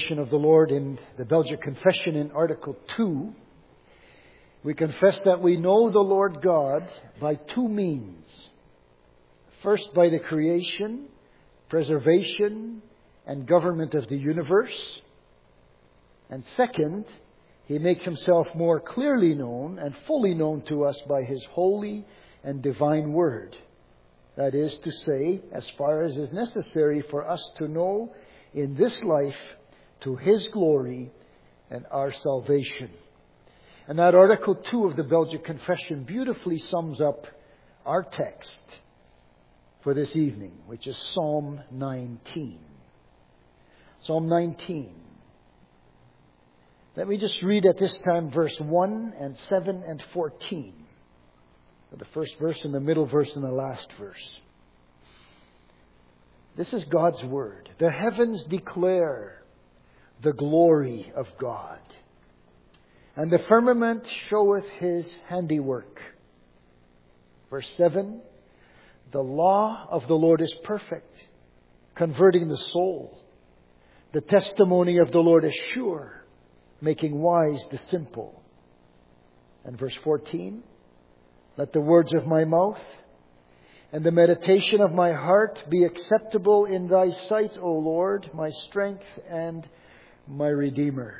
revelation of the Lord in the Belgic Confession in Article 2, we confess that we know the Lord God by two means. First, by the creation, preservation, and government of the universe. And second, He makes Himself more clearly known and fully known to us by His holy and divine Word. That is to say, as far as is necessary for us to know in this life to His glory and our salvation. And that Article 2 of the Belgic Confession beautifully sums up our text for this evening, which is Psalm 19. Psalm 19. Let me just read at this time verse 1 and 7 and 14. The first verse and the middle verse and the last verse. This is God's Word. The heavens declare the glory of God, and the firmament showeth His handiwork. Verse 7. The law of the Lord is perfect, converting the soul. The testimony of the Lord is sure, making wise the simple. And verse 14. Let the words of my mouth and the meditation of my heart be acceptable in Thy sight, O Lord, my strength and my Redeemer.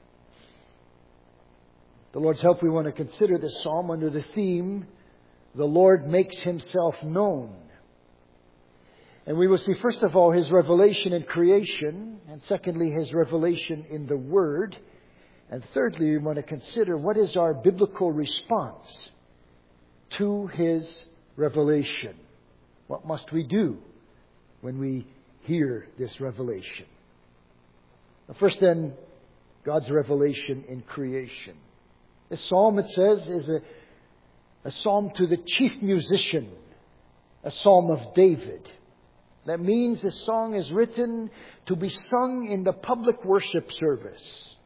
The Lord's help, we want to consider this psalm under the theme, the Lord makes Himself known. And we will see, first of all, His revelation in creation, and secondly, His revelation in the Word. And thirdly, we want to consider what is our biblical response to His revelation. What must we do when we hear this revelation? First then, God's revelation in creation. This psalm, it says, is a psalm to the chief musician, a psalm of David. That means this song is written to be sung in the public worship service,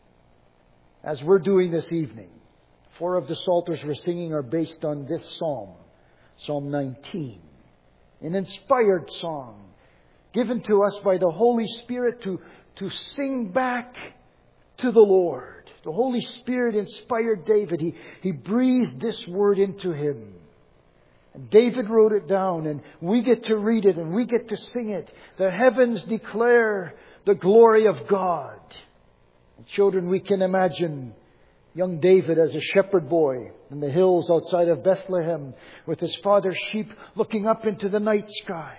as we're doing this evening. 4 of the psalters we're singing are based on this psalm, Psalm 19. An inspired song given to us by the Holy Spirit to sing back to the Lord. The Holy Spirit inspired David. He breathed this word into him. And David wrote it down, and we get to read it and we get to sing it. The heavens declare the glory of God. And children, we can imagine young David as a shepherd boy in the hills outside of Bethlehem with his father's sheep looking up into the night sky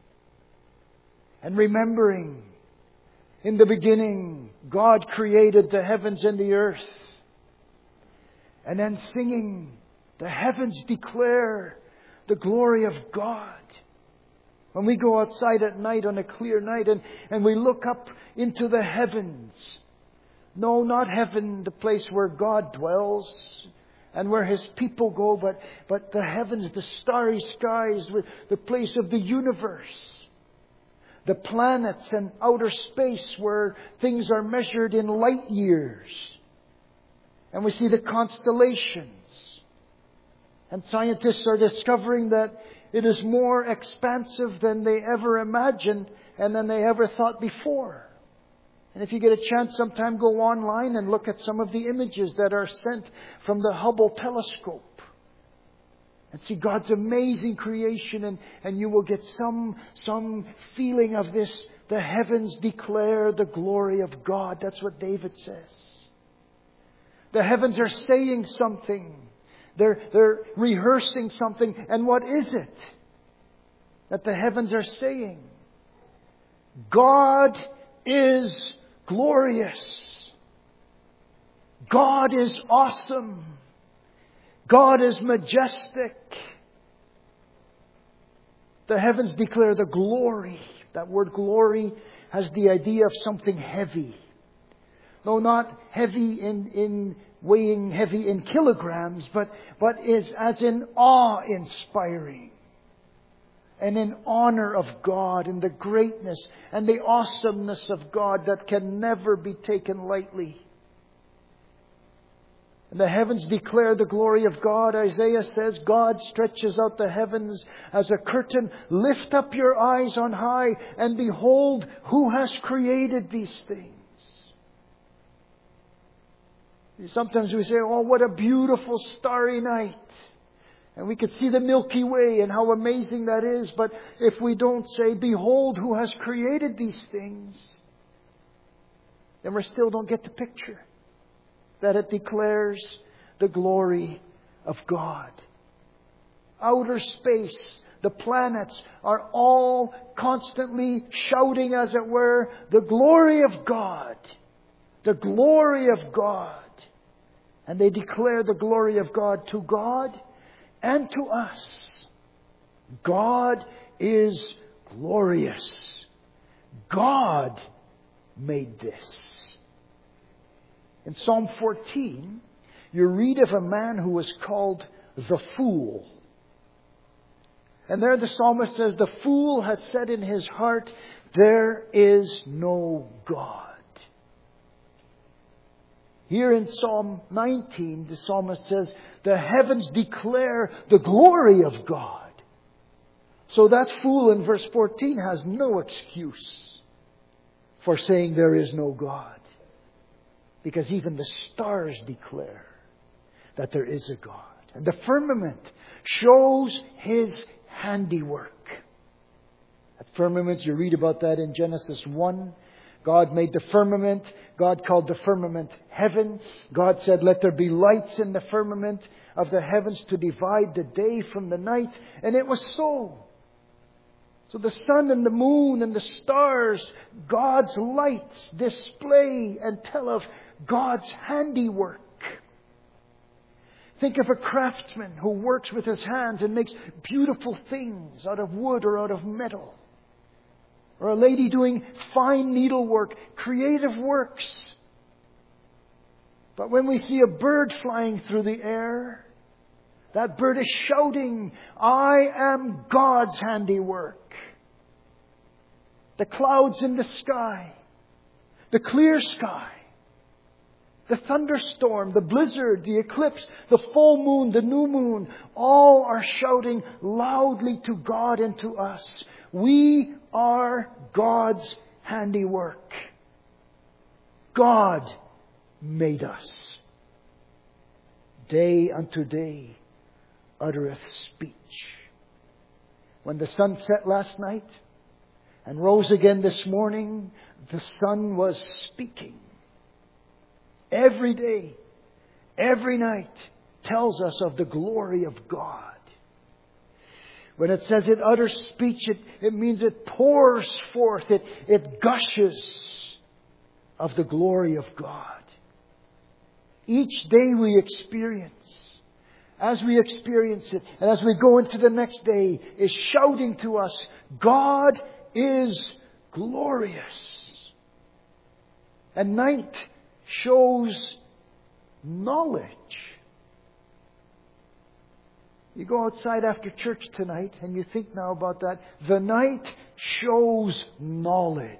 and remembering in the beginning God created the heavens and the earth, and then singing, the heavens declare the glory of God. When we go outside at night on a clear night and we look up into the heavens, no, not heaven, the place where God dwells and where His people go, but the heavens, the starry skies, the place of the universe. The planets and outer space where things are measured in light years. And we see the constellations. And scientists are discovering that it is more expansive than they ever imagined and than they ever thought before. And if you get a chance sometime, go online and look at some of the images that are sent from the Hubble telescope. And see God's amazing creation, and you will get some feeling of this. The heavens declare the glory of God. That's what David says. The heavens are saying something. They're rehearsing something. And what is it that the heavens are saying? God is glorious. God is awesome. God is majestic. The heavens declare the glory. That word glory has the idea of something heavy. No, not heavy in weighing heavy in kilograms, but is as in awe-inspiring. And in honor of God and the greatness and the awesomeness of God that can never be taken lightly. And the heavens declare the glory of God. Isaiah says, God stretches out the heavens as a curtain. Lift up your eyes on high and behold who has created these things. Sometimes we say, oh, what a beautiful starry night. And we could see the Milky Way and how amazing that is. But if we don't say, behold who has created these things, then we still don't get the picture. That it declares the glory of God. Outer space, the planets are all constantly shouting, as it were, the glory of God. The glory of God. And they declare the glory of God to God and to us. God is glorious. God made this. In Psalm 14, you read of a man who was called the fool. And there the psalmist says, the fool has said in his heart, there is no God. Here in Psalm 19, the psalmist says, the heavens declare the glory of God. So that fool in verse 14 has no excuse for saying there is no God. Because even the stars declare that there is a God. And the firmament shows His handiwork. That firmament, you read about that in Genesis 1. God made the firmament. God called the firmament heaven. God said, let there be lights in the firmament of the heavens to divide the day from the night. And it was so. So the sun and the moon and the stars, God's lights display and tell of God's handiwork. Think of a craftsman who works with his hands and makes beautiful things out of wood or out of metal. Or a lady doing fine needlework, creative works. But when we see a bird flying through the air, that bird is shouting, I am God's handiwork. The clouds in the sky, the clear sky, the thunderstorm, the blizzard, the eclipse, the full moon, the new moon, all are shouting loudly to God and to us. We are God's handiwork. God made us. Day unto day uttereth speech. When the sun set last night and rose again this morning, the sun was speaking. Every day, every night tells us of the glory of God. When it says it utters speech, it means it pours forth, it gushes of the glory of God. Each day we experience, as we experience it, and as we go into the next day, is shouting to us, God is glorious. And night shows knowledge. You go outside after church tonight and you think now about that. The night shows knowledge.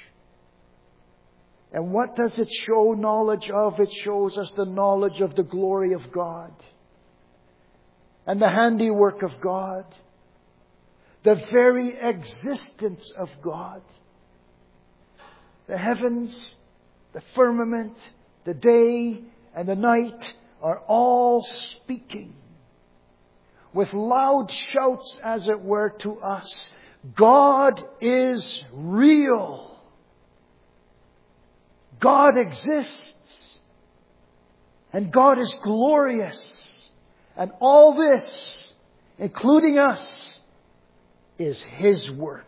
And what does it show knowledge of? It shows us the knowledge of the glory of God. And the handiwork of God. The very existence of God. The heavens, the firmament, the day and the night are all speaking. With loud shouts, as it were, to us. God is real. God exists. And God is glorious. And all this, including us, is His work.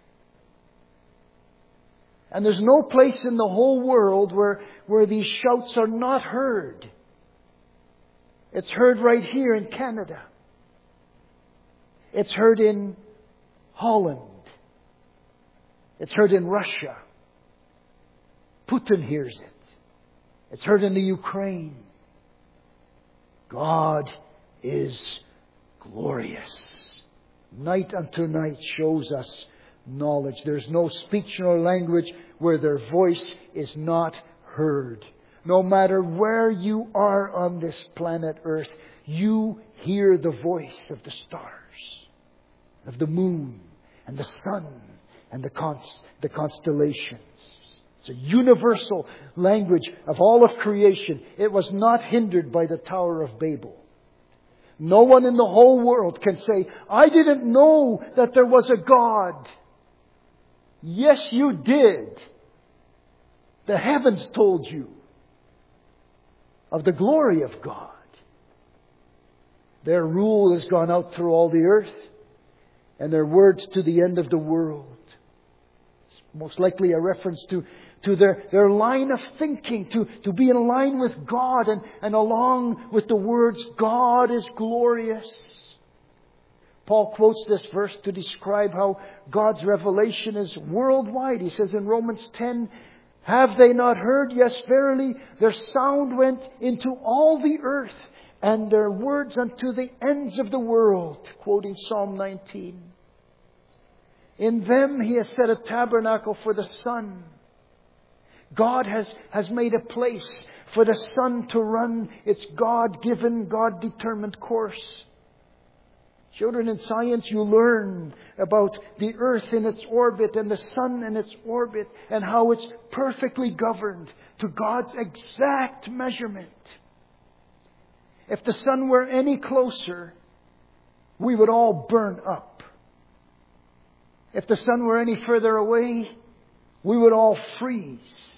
And there's no place in the whole world where these shouts are not heard. It's heard right here in Canada. It's heard in Holland. It's heard in Russia. Putin hears it. It's heard in the Ukraine. God is glorious. Night unto night shows us knowledge. There's no speech nor language where their voice is not heard. No matter where you are on this planet Earth, you hear the voice of the stars, of the moon and the sun and the constellations. It's a universal language of all of creation. It was not hindered by the Tower of Babel. No one in the whole world can say, I didn't know that there was a God. Yes, you did. The heavens told you of the glory of God. Their rule has gone out through all the earth, and their words to the end of the world. It's most likely a reference to their line of thinking, to be in line with God and along with the words, God is glorious. Paul quotes this verse to describe how God's revelation is worldwide. He says in Romans 10, have they not heard? Yes, verily, their sound went into all the earth, and their words unto the ends of the world. Quoting Psalm 19. In them He has set a tabernacle for the sun. God has made a place for the sun to run its God-given, God-determined course. Children, in science you learn about the earth in its orbit and the sun in its orbit and how it's perfectly governed to God's exact measurement. If the sun were any closer, we would all burn up. If the sun were any further away, we would all freeze.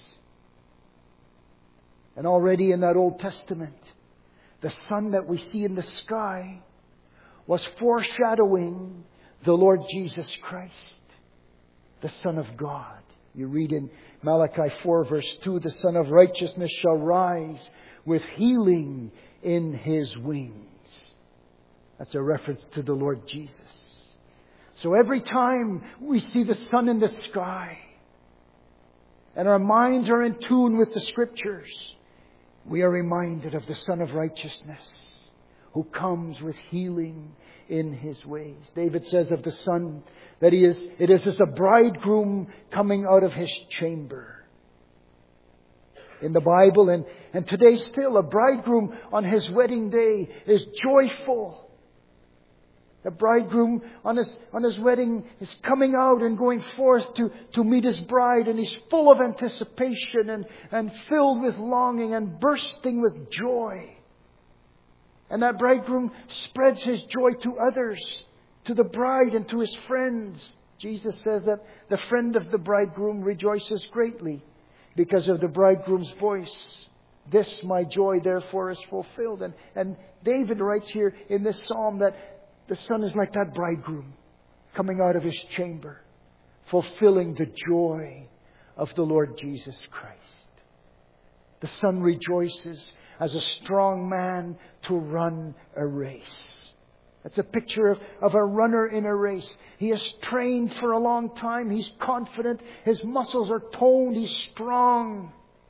And already in that Old Testament, the sun that we see in the sky was foreshadowing the Lord Jesus Christ, the Son of God. You read in Malachi 4 verse 2, the Son of Righteousness shall rise with healing in His wings. That's a reference to the Lord Jesus. So every time we see the sun in the sky and our minds are in tune with the Scriptures, we are reminded of the Son of Righteousness who comes with healing in His ways. David says of the Son that it is as a bridegroom coming out of his chamber. In the Bible and today still, a bridegroom on his wedding day is joyful. The bridegroom on his wedding is coming out and going forth to meet his bride, and he's full of anticipation and filled with longing and bursting with joy. And that bridegroom spreads his joy to others, to the bride and to his friends. Jesus says that the friend of the bridegroom rejoices greatly because of the bridegroom's voice. This my joy therefore is fulfilled. And David writes here in this psalm that the Son is like that bridegroom coming out of his chamber, fulfilling the joy of the Lord Jesus Christ. The Son rejoices as a strong man to run a race. That's a picture of a runner in a race. He has trained for a long time. He's confident. His muscles are toned. He's strong.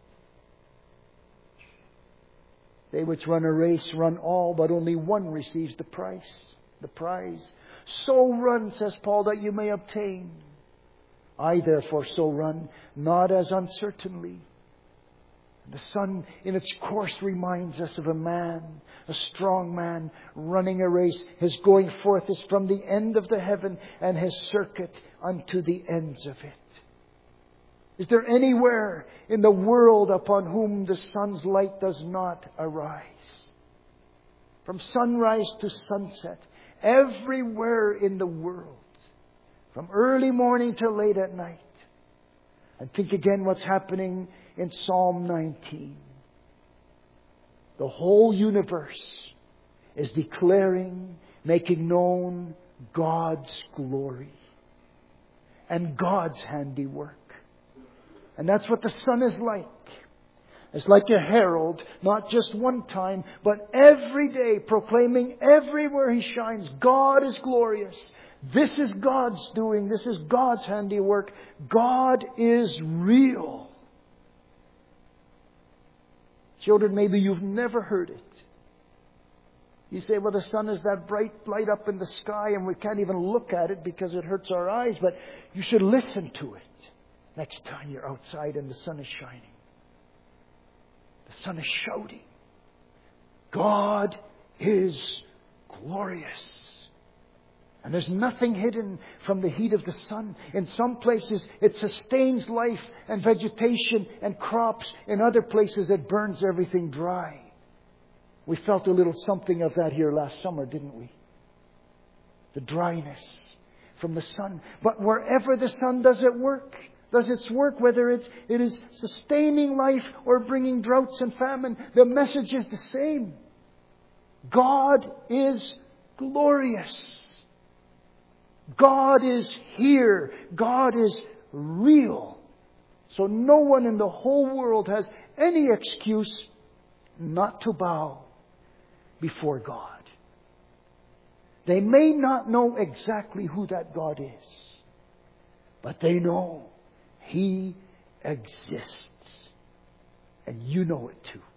They which run a race run all, but only one receives the prize. So run, says Paul, that you may obtain. I therefore so run, not as uncertainly. The sun in its course reminds us of a man, a strong man, running a race. His going forth is from the end of the heaven, and his circuit unto the ends of it. Is there anywhere in the world upon whom the sun's light does not arise? From sunrise to sunset, everywhere in the world, from early morning till late at night. And think again what's happening in Psalm 19. The whole universe is declaring, making known God's glory and God's handiwork. And that's what the sun is like. It's like a herald, not just one time, but every day proclaiming everywhere he shines, God is glorious. This is God's doing. This is God's handiwork. God is real. Children, maybe you've never heard it. You say, well, the sun is that bright light up in the sky and we can't even look at it because it hurts our eyes. But you should listen to it next time you're outside and the sun is shining. The sun is shouting, God is glorious. And there's nothing hidden from the heat of the sun. In some places, it sustains life and vegetation and crops. In other places, it burns everything dry. We felt a little something of that here last summer, didn't we? The dryness from the sun. But wherever the sun does its work, whether it is sustaining life or bringing droughts and famine, the message is the same. God is glorious. God is here. God is real. So no one in the whole world has any excuse not to bow before God. They may not know exactly who that God is, but they know He exists. And you know it too.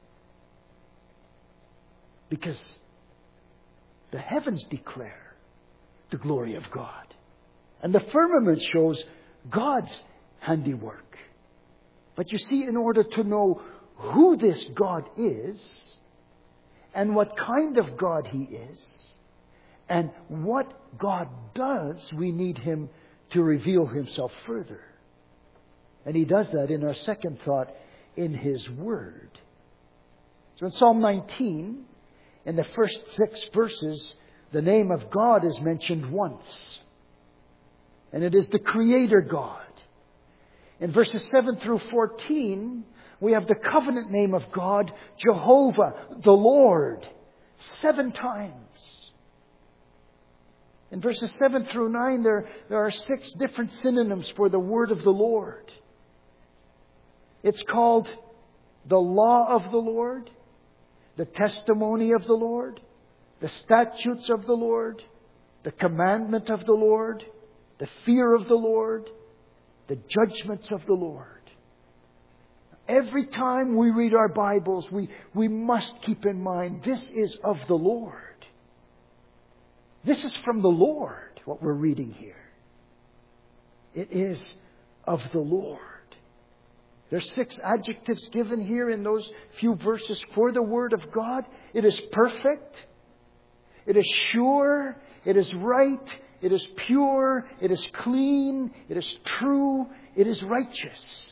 Because the heavens declare the glory of God. And the firmament shows God's handiwork. But you see, in order to know who this God is, and what kind of God He is, and what God does, we need Him to reveal Himself further. And He does that in our second thought, in His Word. So in Psalm 19, in the first 6 verses, the name of God is mentioned once. And it is the Creator God. In verses 7 through 14, we have the covenant name of God, Jehovah, the Lord, 7 times. In verses 7 through 9, there are 6 different synonyms for the word of the Lord. It's called the law of the Lord, the testimony of the Lord, the statutes of the Lord, the commandment of the Lord, the fear of the Lord, the judgments of the Lord. Every time we read our Bibles, we must keep in mind this is of the Lord. This is from the Lord, what we're reading here. It is of the Lord. There's 6 adjectives given here in those few verses for the Word of God. It is perfect. It is sure. It is right. It is pure. It is clean. It is true. It is righteous.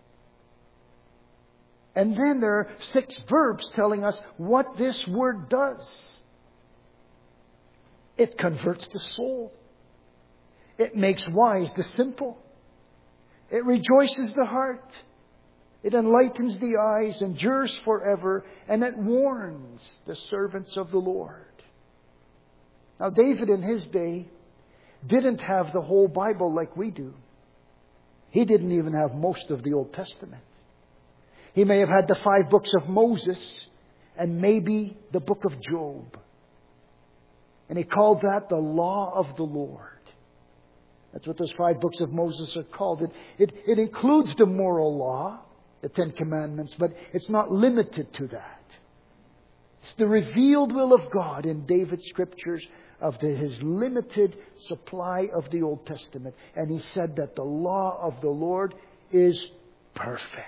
And then there are 6 verbs telling us what this Word does. It converts the soul. It makes wise the simple. It rejoices the heart. It enlightens the eyes, endures forever, and it warns the servants of the Lord. Now, David in his day didn't have the whole Bible like we do. He didn't even have most of the Old Testament. He may have had the 5 books of Moses and maybe the book of Job. And he called that the law of the Lord. That's what those 5 books of Moses are called. It includes the moral law, the 10 Commandments, but it's not limited to that. It's the revealed will of God in David's scriptures of his limited supply of the Old Testament. And he said that the law of the Lord is perfect.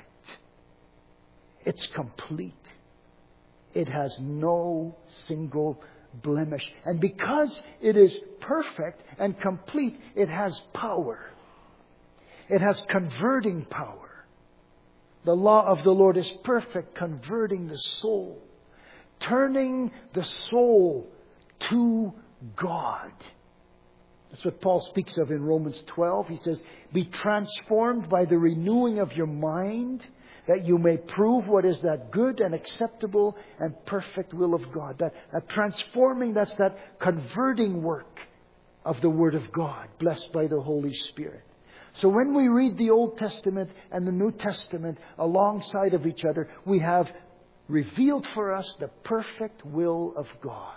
It's complete. It has no single blemish. And because it is perfect and complete, it has power. It has converting power. The law of the Lord is perfect, converting the soul, turning the soul to God. That's what Paul speaks of in Romans 12. He says, be transformed by the renewing of your mind, that you may prove what is that good and acceptable and perfect will of God. That transforming, that's that converting work of the Word of God, blessed by the Holy Spirit. So when we read the Old Testament and the New Testament alongside of each other, we have revealed for us the perfect will of God.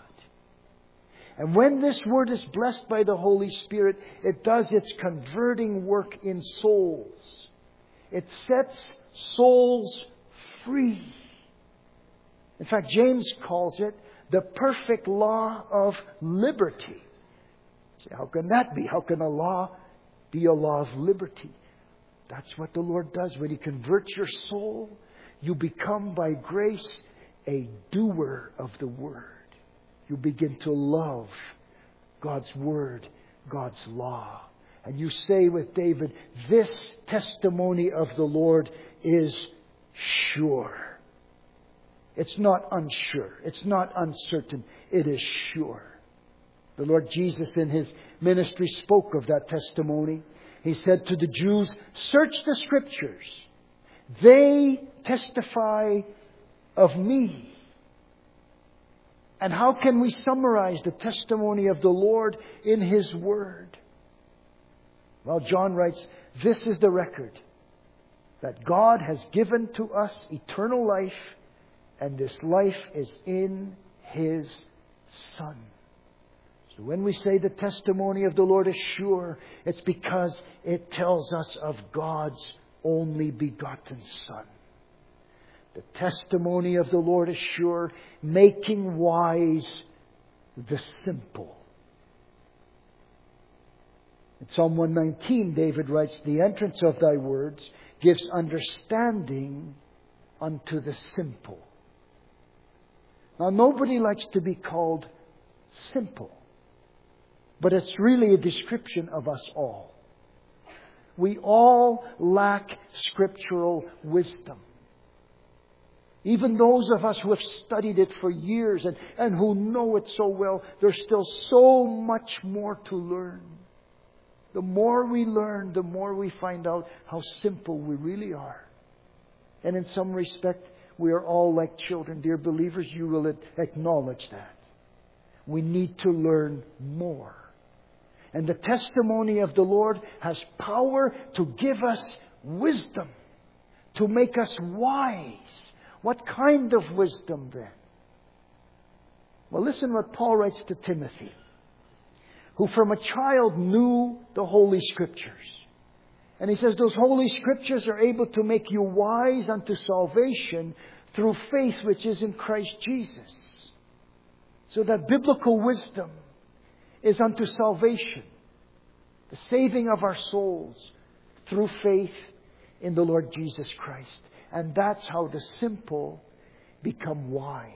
And when this Word is blessed by the Holy Spirit, it does its converting work in souls. It sets souls free. In fact, James calls it the perfect law of liberty. See, how can that be? How can a law be a law of liberty? That's what the Lord does. When He converts your soul, you become by grace a doer of the Word. You begin to love God's Word God's law. And you say with David, this testimony of the Lord is sure. It's not unsure. It's not uncertain. It is sure. The Lord Jesus in His ministry spoke of that testimony. He said to the Jews, search the Scriptures. They testify of me. And how can we summarize the testimony of the Lord in His Word? Well, John writes, this is the record, that God has given to us eternal life, and this life is in His Son. So when we say the testimony of the Lord is sure, it's because it tells us of God's only begotten Son. The testimony of the Lord is sure, making wise the simple. In Psalm 119, David writes, the entrance of thy words gives understanding unto the simple. Now, nobody likes to be called simple, but it's really a description of us all. We all lack scriptural wisdom. Even those of us who have studied it for years and who know it so well, there's still so much more to learn. The more we learn, the more we find out how simple we really are. And in some respect, we are all like children. Dear believers, you will acknowledge that. We need to learn more. And the testimony of the Lord has power to give us wisdom, to make us wise. What kind of wisdom then? Well, listen what Paul writes to Timothy, who from a child knew the Holy Scriptures. And he says those Holy Scriptures are able to make you wise unto salvation through faith which is in Christ Jesus. So that biblical wisdom is unto salvation, the saving of our souls through faith in the Lord Jesus Christ. And that's how the simple become wise.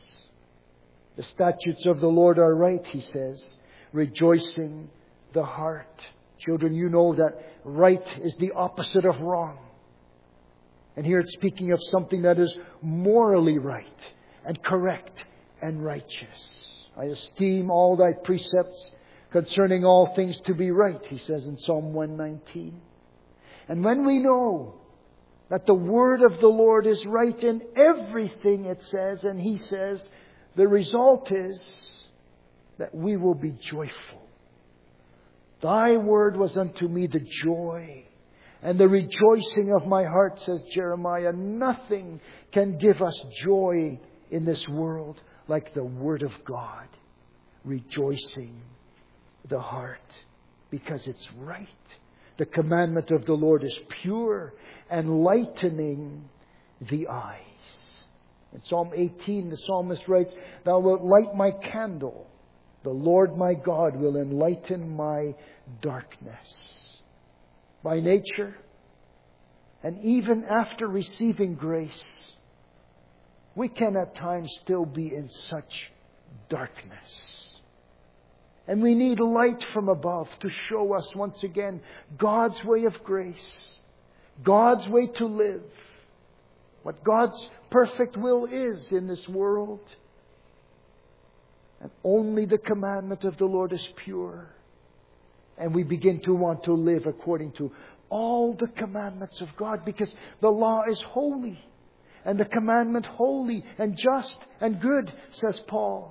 The statutes of the Lord are right, he says, rejoicing the heart. Children, you know that right is the opposite of wrong. And here it's speaking of something that is morally right and correct and righteous. I esteem all thy precepts concerning all things to be right, he says in Psalm 119. And when we know that the word of the Lord is right in everything it says, and he says, the result is that we will be joyful. Thy word was unto me the joy and the rejoicing of my heart, says Jeremiah. Nothing can give us joy in this world like the Word of God, rejoicing the heart, because it's right. The commandment of the Lord is pure, enlightening the eyes. In Psalm 18, the psalmist writes, thou wilt light my candle. The Lord my God will enlighten my darkness. By nature, and even after receiving grace, we can at times still be in such darkness. And we need light from above to show us once again God's way of grace, God's way to live, what God's perfect will is in this world. And only the commandment of the Lord is pure. And we begin to want to live according to all the commandments of God, because the law is holy and the commandment holy and just and good, says Paul.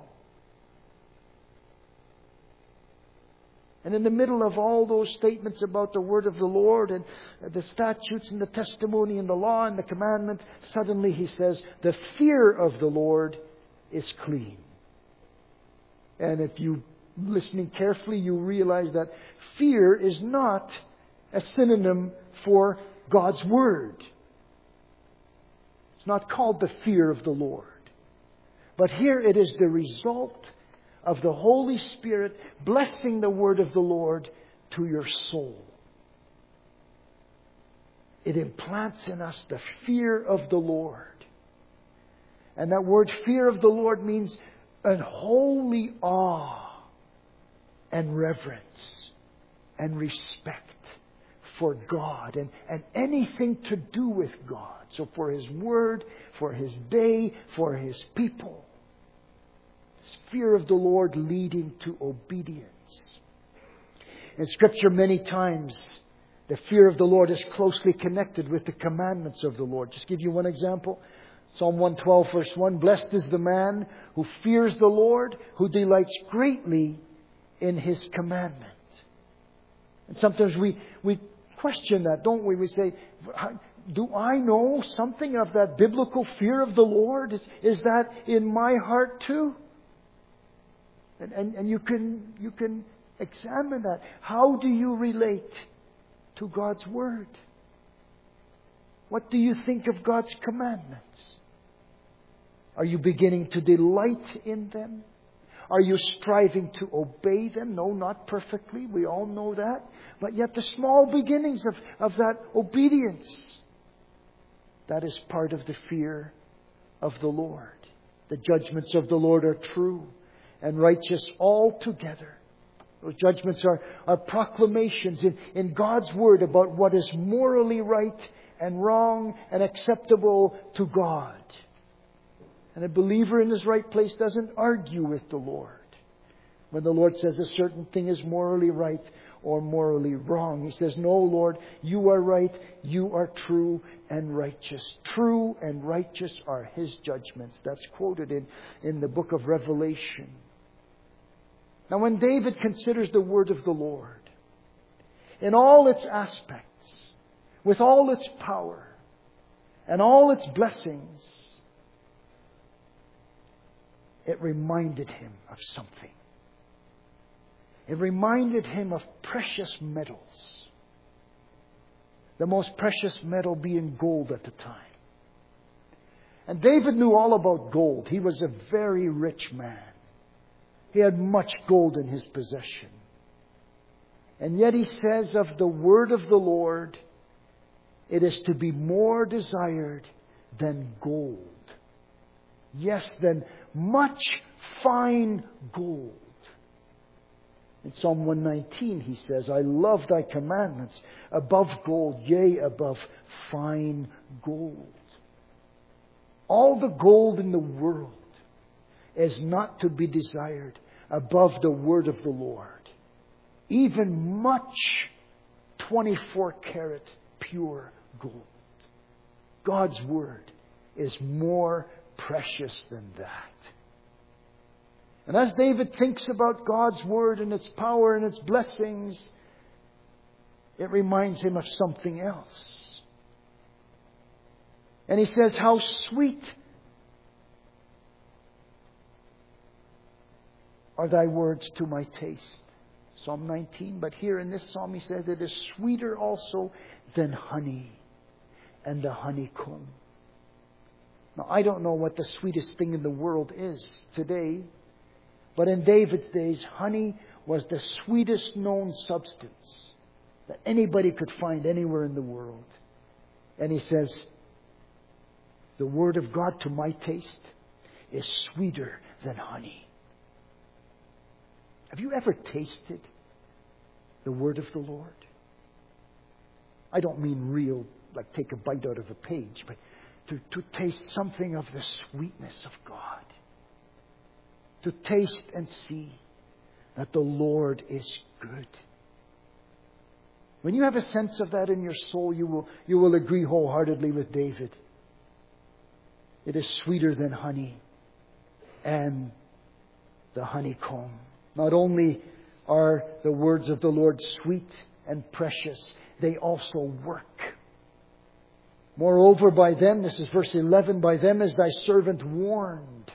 And in the middle of all those statements about the word of the Lord and the statutes and the testimony and the law and the commandment, suddenly he says, the fear of the Lord is clean. And if you listening carefully, you realize that fear is not a synonym for God's Word. It's not called the fear of the Lord. But here it is the result of the Holy Spirit blessing the Word of the Lord to your soul. It implants in us the fear of the Lord. And that word fear of the Lord means an holy awe and reverence. and respect for God and anything to do with God. So for His Word, for His day, for His people. This fear of the Lord leading to obedience. In Scripture, many times, the fear of the Lord is closely connected with the commandments of the Lord. Just give you one example. Psalm 112, verse 1, Blessed is the man who fears the Lord, who delights greatly in His commandment. And sometimes we question that, don't we? We say, do I know something of that biblical fear of the Lord? Is that in my heart too? And you can examine that. How do you relate to God's Word? What do you think of God's commandments? Are you beginning to delight in them? Are you striving to obey them? No, not perfectly. We all know that. But yet the small beginnings of that obedience, that is part of the fear of the Lord. The judgments of the Lord are true and righteous altogether. Those judgments are proclamations in God's Word about what is morally right and wrong and acceptable to God. And a believer in his right place doesn't argue with the Lord when the Lord says a certain thing is morally right or morally wrong. He says, no, Lord, you are right, you are true and righteous. True and righteous are His judgments. That's quoted in the book of Revelation. Now, when David considers the Word of the Lord, in all its aspects, with all its power and all its blessings, it reminded him of something. It reminded him of precious metals. The most precious metal being gold at the time. And David knew all about gold. He was a very rich man. He had much gold in his possession. And yet he says of the Word of the Lord, it is to be more desired than gold. Yes, than much fine gold. In Psalm 119 he says, I love thy commandments above gold, yea, above fine gold. All the gold in the world is not to be desired above the Word of the Lord. Even much 24-karat pure gold. God's Word is more precious than that. And as David thinks about God's Word and its power and its blessings, it reminds him of something else. And he says, how sweet are thy words to my taste. Psalm 19. But here in this psalm he says, it is sweeter also than honey and the honeycomb. Now, I don't know what the sweetest thing in the world is today. But in David's days, honey was the sweetest known substance that anybody could find anywhere in the world. And he says, the Word of God to my taste is sweeter than honey. Have you ever tasted the Word of the Lord? I don't mean real, like take a bite out of a page, but to taste something of the sweetness of God. To taste and see that the Lord is good. When you have a sense of that in your soul, you will agree wholeheartedly with David. It is sweeter than honey and the honeycomb. Not only are the words of the Lord sweet and precious, they also work. Moreover, by them, this is verse 11, by them is thy servant warned.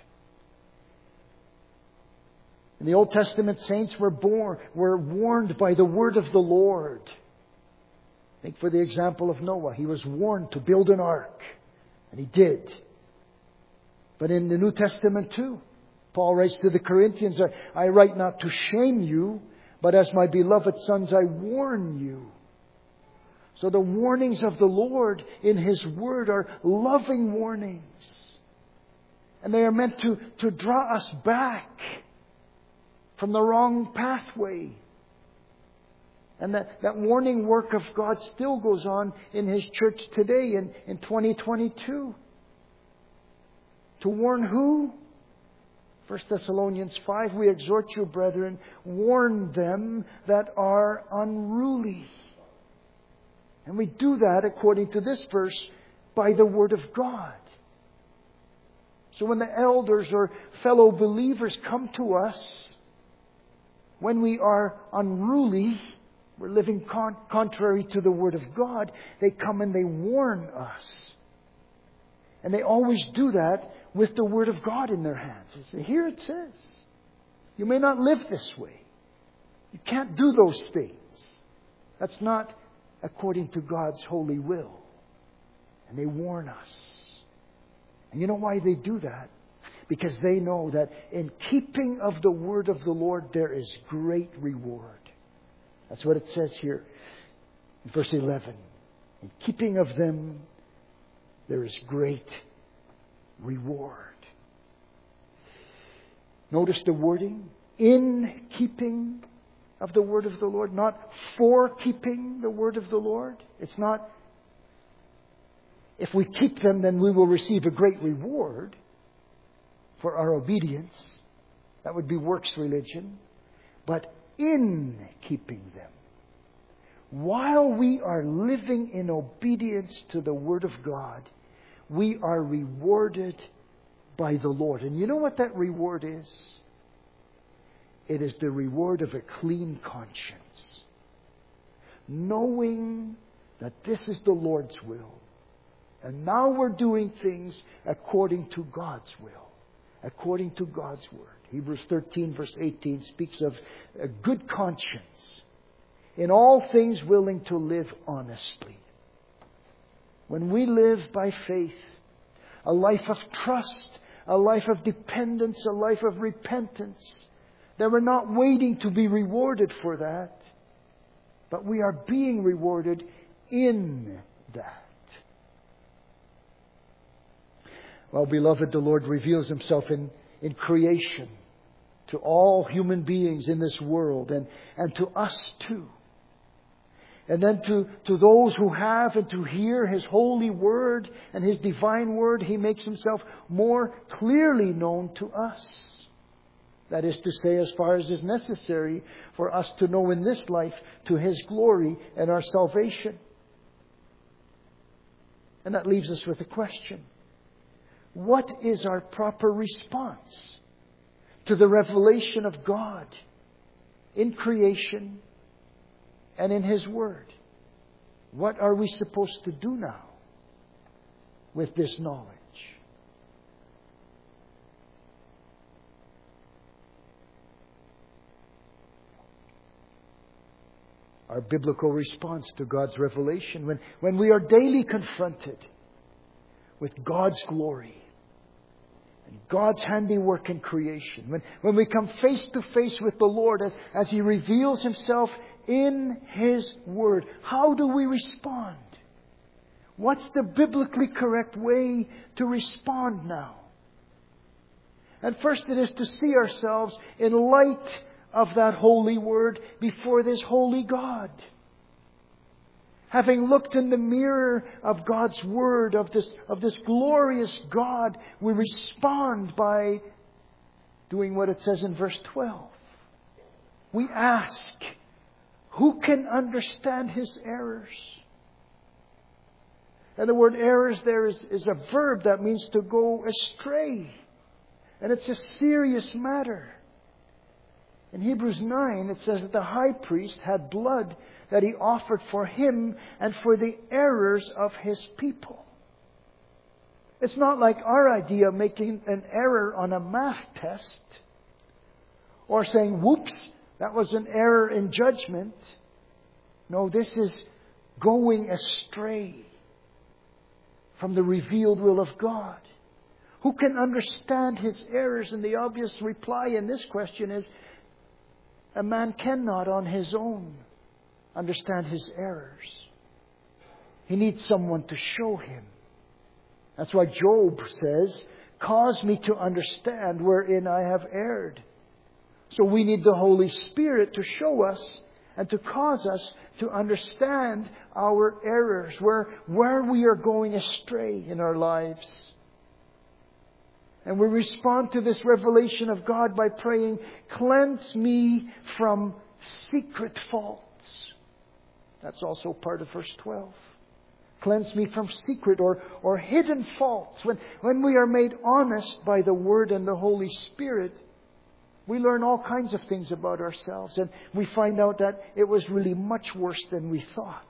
And the Old Testament saints were warned by the word of the Lord. Think for the example of Noah. He was warned to build an ark. And he did. But in the New Testament too, Paul writes to the Corinthians, I write not to shame you, but as my beloved sons I warn you. So the warnings of the Lord in His Word are loving warnings. And they are meant to draw us back from the wrong pathway. And that warning work of God still goes on in His church today in 2022. To warn who? 1 Thessalonians 5, we exhort you, brethren, warn them that are unruly. And we do that, according to this verse, by the Word of God. So when the elders or fellow believers come to us, when we are unruly, we're living contrary to the Word of God, they come and they warn us. And they always do that with the Word of God in their hands. Here it says, you may not live this way. You can't do those things. That's not according to God's holy will. And they warn us. And you know why they do that? Because they know that in keeping of the word of the Lord, there is great reward. That's what it says here in verse 11. In keeping of them, there is great reward. Notice the wording. In keeping of the word of the Lord, not for keeping the word of the Lord. It's not, if we keep them, then we will receive a great reward for our obedience. That would be works religion. But in keeping them, while we are living in obedience to the Word of God, we are rewarded by the Lord. And you know what that reward is? It is the reward of a clean conscience. Knowing that this is the Lord's will. And now we're doing things according to God's will. According to God's Word. Hebrews 13 verse 18 speaks of a good conscience. In all things willing to live honestly. When we live by faith, a life of trust, a life of dependence, a life of repentance, then we're not waiting to be rewarded for that, but we are being rewarded in that. Well, beloved, the Lord reveals Himself in creation to all human beings in this world and to us too. And then to those who have and to hear His holy word and His divine word, He makes Himself more clearly known to us. That is to say, as far as is necessary for us to know in this life to His glory and our salvation. And that leaves us with a question. What is our proper response to the revelation of God in creation and in His Word? What are we supposed to do now with this knowledge? Our biblical response to God's revelation when we are daily confronted with God's glory and God's handiwork in creation. When we come face to face with the Lord as He reveals Himself in His Word, how do we respond? What's the biblically correct way to respond now? And first it is to see ourselves in light of that holy Word before this holy God. Having looked in the mirror of God's Word, of this glorious God, we respond by doing what it says in verse 12. We ask, who can understand His errors? And the word errors there is a verb that means to go astray. And it's a serious matter. In Hebrews 9, it says that the high priest had blood that he offered for him and for the errors of his people. It's not like our idea of making an error on a math test or saying, whoops, that was an error in judgment. No, this is going astray from the revealed will of God. Who can understand His errors? And the obvious reply in this question is, a man cannot on his own understand his errors. He needs someone to show him. That's why Job says, cause me to understand wherein I have erred. So we need the Holy Spirit to show us and to cause us to understand our errors, where we are going astray in our lives. And we respond to this revelation of God by praying, cleanse me from secret faults. That's also part of verse 12. Cleanse me from secret or hidden faults. When we are made honest by the Word and the Holy Spirit, we learn all kinds of things about ourselves. And we find out that it was really much worse than we thought.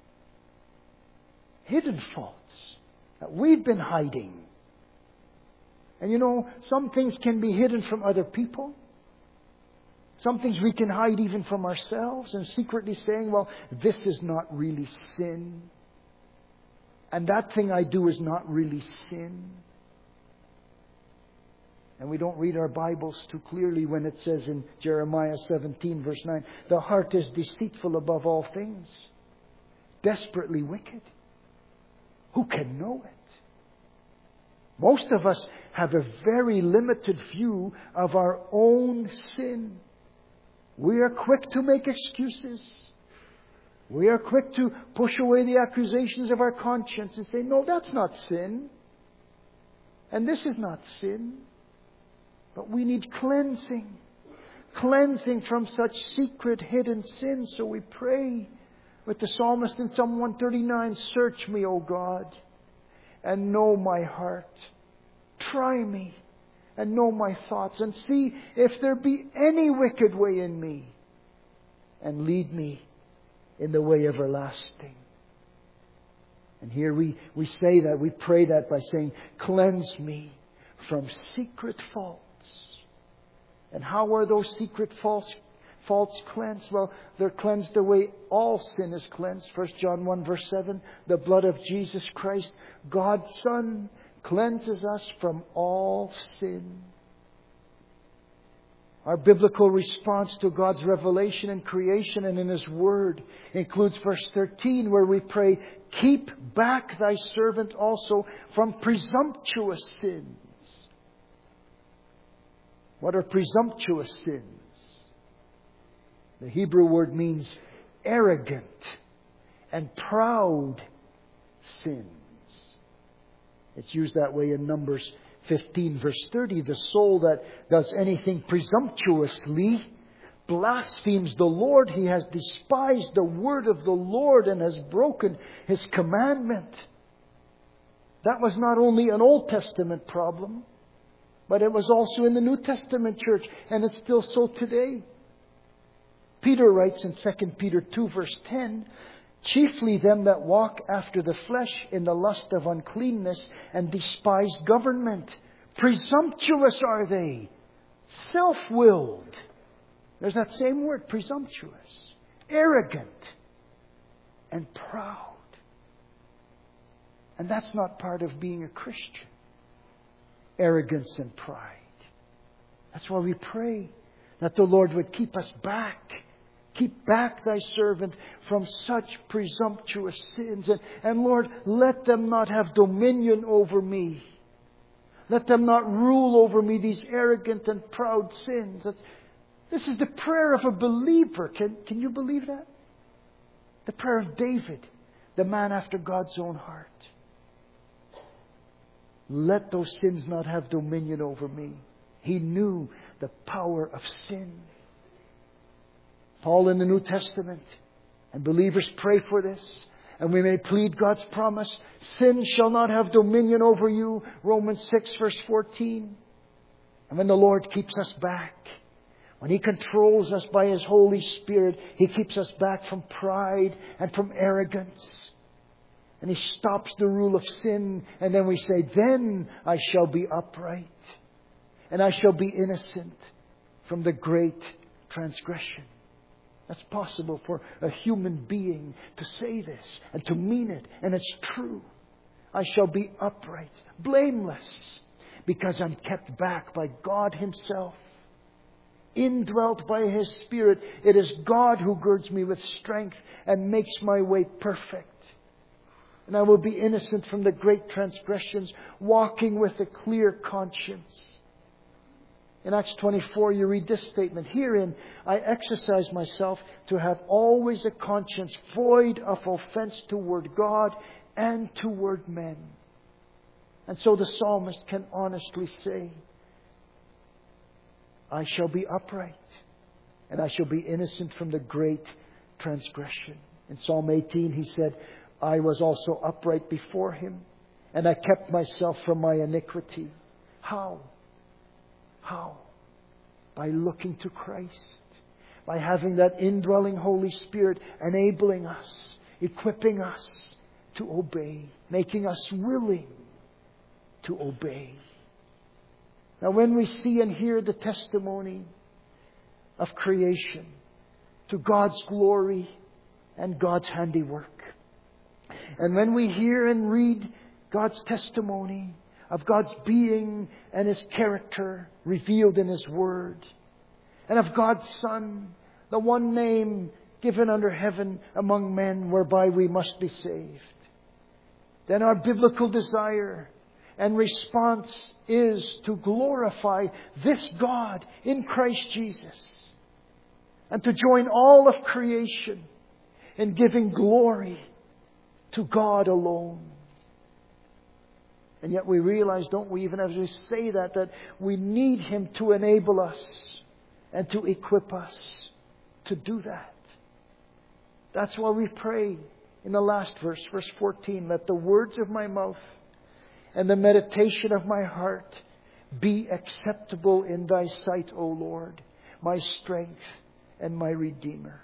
Hidden faults that we've been hiding. And you know, some things can be hidden from other people. Some things we can hide even from ourselves and secretly saying, well, this is not really sin. And that thing I do is not really sin. And we don't read our Bibles too clearly when it says in Jeremiah 17 verse 9, the heart is deceitful above all things, desperately wicked. Who can know it? Most of us have a very limited view of our own sin. We are quick to make excuses. We are quick to push away the accusations of our conscience and say, no, that's not sin. And this is not sin. But we need cleansing. Cleansing from such secret, hidden sins. So we pray with the psalmist in Psalm 139, search me, O God, and know my heart. Try me and know my thoughts, and see if there be any wicked way in me, and lead me in the way everlasting. And here we say that, we pray that by saying, cleanse me from secret faults. And how are those secret faults cleansed? Well, they're cleansed the way all sin is cleansed. 1 John 1 verse 7, the blood of Jesus Christ, God's Son, cleanses us from all sin. Our biblical response to God's revelation in creation and in His Word includes verse 13 where we pray, keep back thy servant also from presumptuous sins. What are presumptuous sins? The Hebrew word means arrogant and proud sins. It's used that way in Numbers 15 verse 30. The soul that does anything presumptuously blasphemes the Lord. He has despised the word of the Lord and has broken His commandment. That was not only an Old Testament problem, but it was also in the New Testament church, and it's still so today. Peter writes in 2 Peter 2 verse 10, chiefly them that walk after the flesh in the lust of uncleanness and despise government. Presumptuous are they, self-willed. There's that same word, presumptuous, arrogant, and proud. And that's not part of being a Christian. Arrogance and pride. That's why we pray that the Lord would keep us back. Keep back thy servant from such presumptuous sins. And Lord, let them not have dominion over me. Let them not rule over me, these arrogant and proud sins. This is the prayer of a believer. Can you believe that? The prayer of David, the man after God's own heart. Let those sins not have dominion over me. He knew the power of sin. Paul in the New Testament, and believers pray for this, and we may plead God's promise, sin shall not have dominion over you, Romans 6 verse 14. And when the Lord keeps us back, when He controls us by His Holy Spirit, He keeps us back from pride and from arrogance. And He stops the rule of sin, and then we say, then I shall be upright, and I shall be innocent from the great transgression. That's possible for a human being to say this and to mean it. And it's true. I shall be upright, blameless, because I'm kept back by God Himself. Indwelt by His Spirit, it is God who girds me with strength and makes my way perfect. And I will be innocent from the great transgressions, walking with a clear conscience. In Acts 24, you read this statement. Herein, I exercise myself to have always a conscience void of offense toward God and toward men. And so the psalmist can honestly say, I shall be upright, and I shall be innocent from the great transgression. In Psalm 18, he said, I was also upright before Him, and I kept myself from my iniquity. How? How? By looking to Christ. By having that indwelling Holy Spirit enabling us, equipping us to obey, making us willing to obey. Now when we see and hear the testimony of creation to God's glory and God's handiwork, and when we hear and read God's testimony of God's being and His character revealed in His Word, and of God's Son, the one name given under heaven among men whereby we must be saved, then our biblical desire and response is to glorify this God in Christ Jesus, and to join all of creation in giving glory to God alone. And yet we realize, don't we, even as we say that we need Him to enable us and to equip us to do that. That's why we pray in the last verse, verse 14, let the words of my mouth and the meditation of my heart be acceptable in Thy sight, O Lord, my strength and my Redeemer.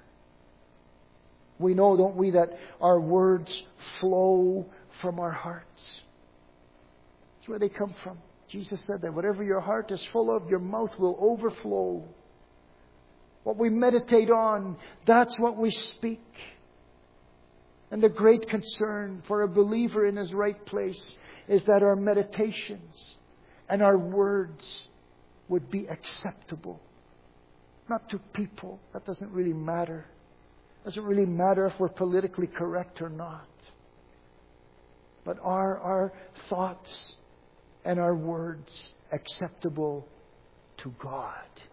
We know, don't we, that our words flow from our hearts. That's where they come from. Jesus said that whatever your heart is full of, your mouth will overflow. What we meditate on, that's what we speak. And the great concern for a believer in his right place is that our meditations and our words would be acceptable. Not to people. That doesn't really matter. It doesn't really matter if we're politically correct or not. But are our thoughts and our words acceptable to God?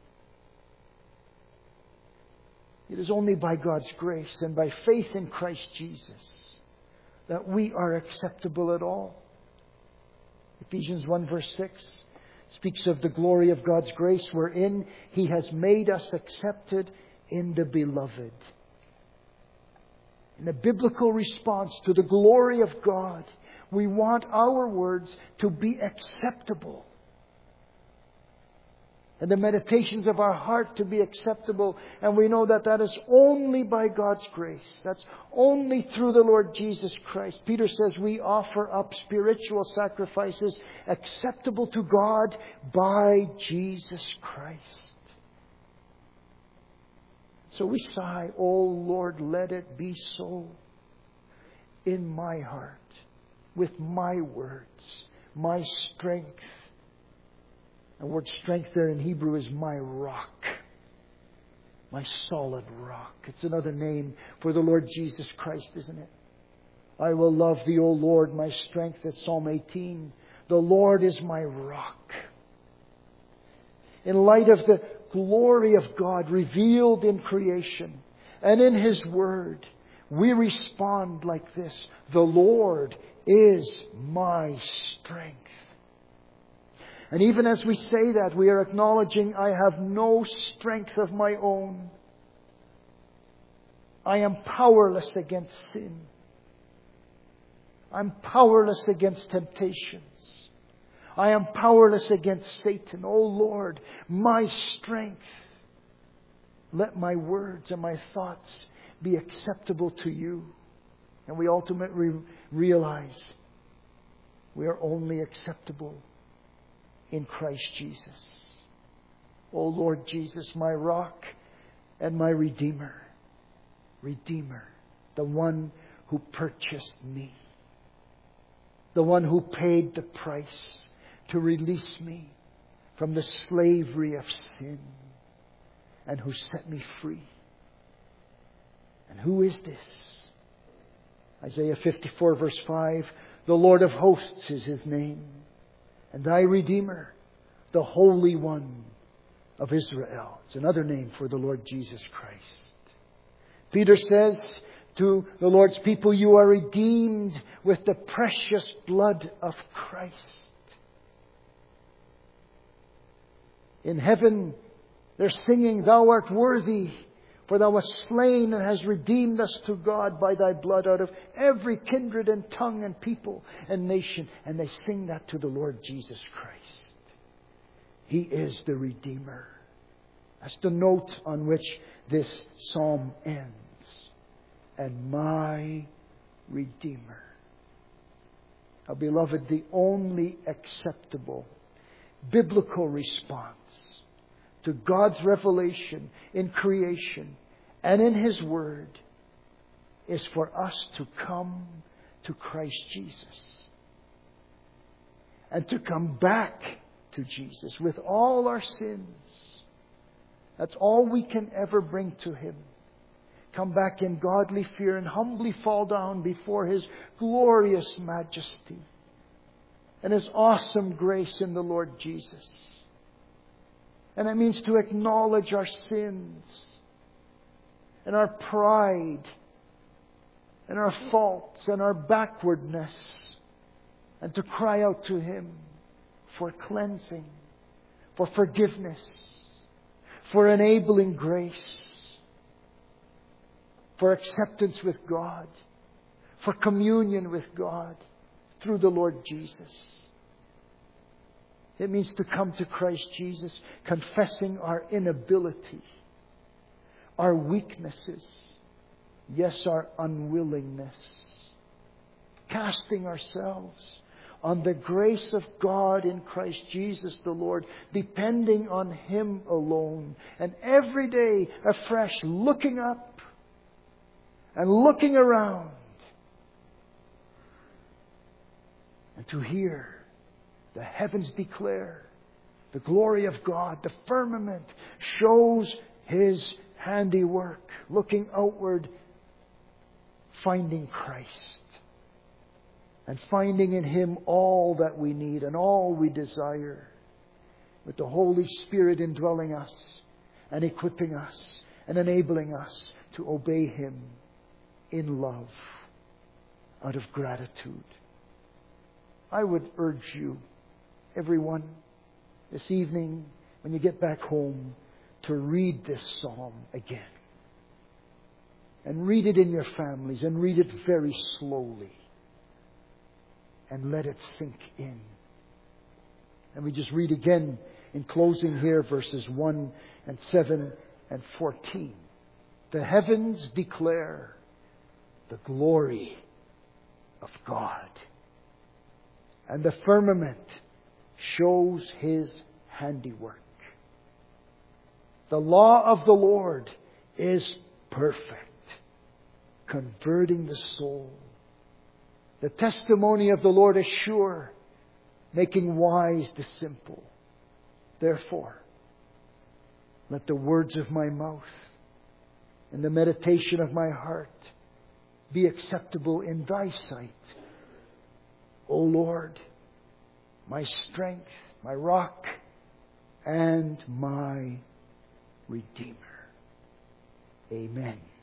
It is only by God's grace and by faith in Christ Jesus that we are acceptable at all. Ephesians 1 verse 6 speaks of the glory of God's grace wherein He has made us accepted in the Beloved. In a biblical response to the glory of God, we want our words to be acceptable. And the meditations of our heart to be acceptable. And we know that that is only by God's grace. That's only through the Lord Jesus Christ. Peter says we offer up spiritual sacrifices acceptable to God by Jesus Christ. So we sigh, "Oh Lord, let it be so in my heart, with my words, my strength." The word strength there in Hebrew is my rock. My solid rock. It's another name for the Lord Jesus Christ, isn't it? I will love Thee, O Lord, my strength. That's Psalm 18. The Lord is my rock. In light of the glory of God revealed in creation and in His Word, we respond like this: the Lord is my strength. And even as we say that, we are acknowledging I have no strength of my own. I am powerless against sin. I'm powerless against temptations. I am powerless against Satan. Oh Lord, my strength. Let my words and my thoughts be acceptable to You. And we ultimately realize we are only acceptable in Christ Jesus. O Lord Jesus, my rock and my Redeemer. Redeemer, the one who purchased me. The one who paid the price to release me from the slavery of sin and who set me free. And who is this? Isaiah 54 verse 5, the Lord of hosts is His name. And Thy Redeemer, the Holy One of Israel. It's another name for the Lord Jesus Christ. Peter says to the Lord's people, you are redeemed with the precious blood of Christ. In heaven, they're singing, Thou art worthy, for Thou wast slain and hast redeemed us to God by Thy blood out of every kindred and tongue and people and nation. And they sing that to the Lord Jesus Christ. He is the Redeemer. That's the note on which this psalm ends. And my Redeemer. Now, beloved, the only acceptable biblical response to God's revelation in creation and in His Word is for us to come to Christ Jesus. And to come back to Jesus with all our sins. That's all we can ever bring to Him. Come back in godly fear and humbly fall down before His glorious majesty and His awesome grace in the Lord Jesus. And that means to acknowledge our sins and our pride and our faults and our backwardness, and to cry out to Him for cleansing, for forgiveness, for enabling grace, for acceptance with God, for communion with God through the Lord Jesus. It means to come to Christ Jesus, confessing our inability, our weaknesses, yes, our unwillingness, casting ourselves on the grace of God in Christ Jesus the Lord, depending on Him alone, and every day afresh looking up and looking around, and to hear the heavens declare the glory of God. The firmament shows His handiwork. Looking outward, finding Christ. And finding in Him all that we need and all we desire. With the Holy Spirit indwelling us and equipping us and enabling us to obey Him in love, out of gratitude. I would urge you, everyone, this evening, when you get back home, to read this psalm again. And read it in your families, and read it very slowly. And let it sink in. And we just read again in closing here verses 1 and 7 and 14. The heavens declare the glory of God. And the firmament shows His handiwork. The law of the Lord is perfect, converting the soul. The testimony of the Lord is sure, making wise the simple. Therefore, let the words of my mouth and the meditation of my heart be acceptable in Thy sight, O Lord, my strength, my rock, and my Redeemer. Amen.